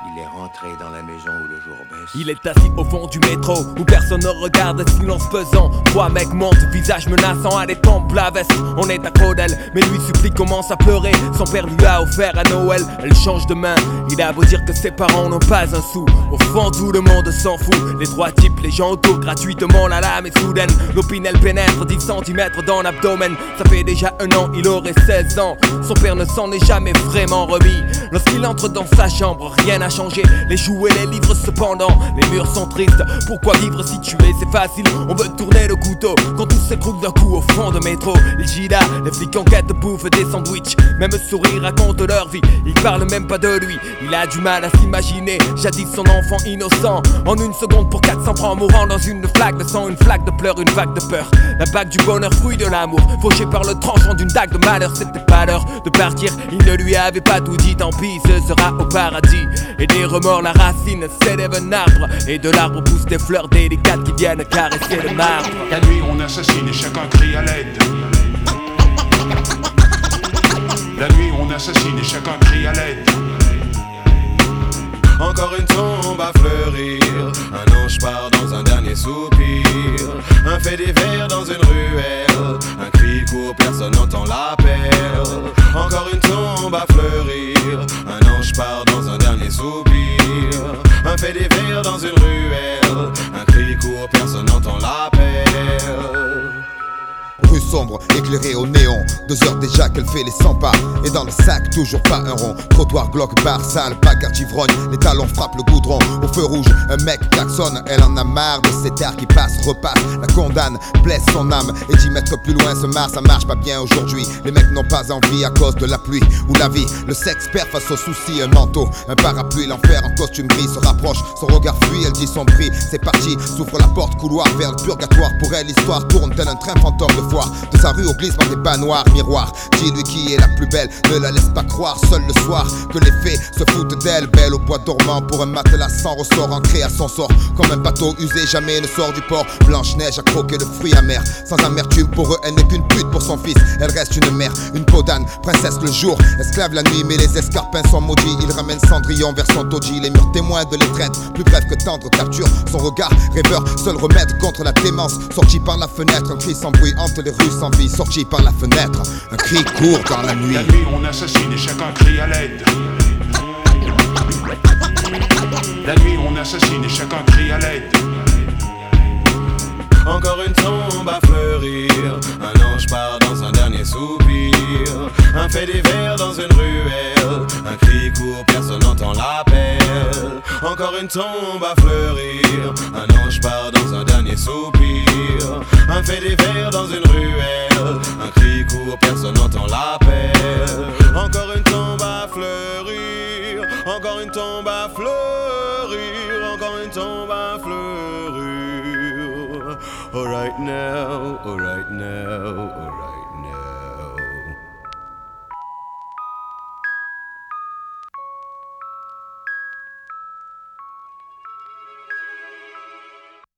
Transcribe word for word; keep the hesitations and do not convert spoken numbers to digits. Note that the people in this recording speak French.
Il est rentré dans la maison où le jour baisse. Il est assis au fond du métro où personne ne regarde, silence pesant. Trois mecs montent, visage menaçant à des tempes la veste. On est accro d'elle, mais lui supplie, commence à pleurer. Son père lui a offert à Noël, elle change de main. Il a beau dire que ses parents n'ont pas un sou. Au fond tout le monde s'en fout. Les trois types, les gens autour, gratuitement la lame est soudaine. L'opinel pénètre dix centimètres dans l'abdomen. Ça fait déjà un an, il aurait seize ans. Son père ne s'en est jamais vraiment remis. Lorsqu'il entre dans sa chambre, rien n'a changé. Les jouets, les livres cependant, les murs sont tristes. Pourquoi vivre si tu es, c'est facile. On veut tourner le couteau quand tout s'écroule d'un coup au fond de métro. Les Gida, les flics en quête bouffent des sandwichs. Même sourire raconte leur vie, ils parlent même pas de lui. Il a du mal à s'imaginer, jadis son enfant innocent. En une seconde pour quatre cents francs, mourant dans une flaque de sang, une flaque de pleurs, une vague de peur. La bague du bonheur, fruit de l'amour, fauché par le tranchant d'une dague de malheur. C'était pas l'heure de partir, il ne lui avait pas tout dit. Tant pis, ce sera au paradis. Et des remords, la racine s'élève un arbre. Et de l'arbre poussent des fleurs délicates qui viennent caresser le marbre. La nuit on assassine et chacun crie à l'aide. La nuit on assassine et chacun crie à l'aide. Encore une tombe à fleurir, un ange part dans un dernier soupir. Un fait divers dans une ruelle, un cri court, personne n'entend l'appel. Encore une tombe à fleurir, un ange part dans un dernier soupir. Un fait divers dans une ruelle, un cri court, personne n'entend l'appel. Rue sombre, éclairée au néon, deux heures déjà qu'elle fait les cent pas. Et dans le sac, toujours pas un rond. Trottoir, glauque, bar, sale, bagarre d'ivrogne. Les talons frappent le goudron. Au feu rouge, un mec klaxonne. Elle en a marre de cet air qui passe, repasse. La condamne, blesse son âme. Et dix mètres plus loin se marre, ça marche pas bien aujourd'hui. Les mecs n'ont pas envie à cause de la pluie ou la vie. Le sexe perd face aux soucis, un manteau, un parapluie. L'enfer en costume gris se rapproche. Son regard fuit, elle dit son prix. C'est parti, s'ouvre la porte, couloir vers le purgatoire. Pour elle, l'histoire tourne tel un train fantôme de foire. De sa rue au glissement des bas noirs, miroir. Dis-lui qui est la plus belle, ne la laisse pas croire seule le soir que les fées se foutent d'elle. Belle au bois dormant pour un matelas sans ressort, ancré à son sort. Comme un bateau usé, jamais ne sort du port. Blanche-Neige a croqué de fruits amers, sans amertume pour eux, elle n'est qu'une pute pour son fils. Elle reste une mère, une peau d'âne, princesse le jour, esclave la nuit, mais les escarpins sont maudits. Il ramène Cendrillon vers son taudis, les murs témoins de l'étreinte, plus bref que tendre capture. Son regard rêveur, seul remède contre la démence. Sorti par la fenêtre, un cri sans bruit hante les rues sans vie. Sorti par la fenêtre, un cri court dans la nuit. La nuit on assassine et chacun crie à l'aide. La nuit on assassine et chacun crie à l'aide. Encore une tombe à fleurir, un ange part dans un dernier soupir. Un fait divers dans une ruelle, un cri court, personne n'entend l'appel. Encore une tombe à fleurir, un ange part dans un dernier soupir. Un fait divers dans une ruelle, un cri court, personne n'entend l'appel. Encore une tombe à fleurir, encore une tombe à fleurir, encore une tombe à fleurir. Alright now, alright now, alright now.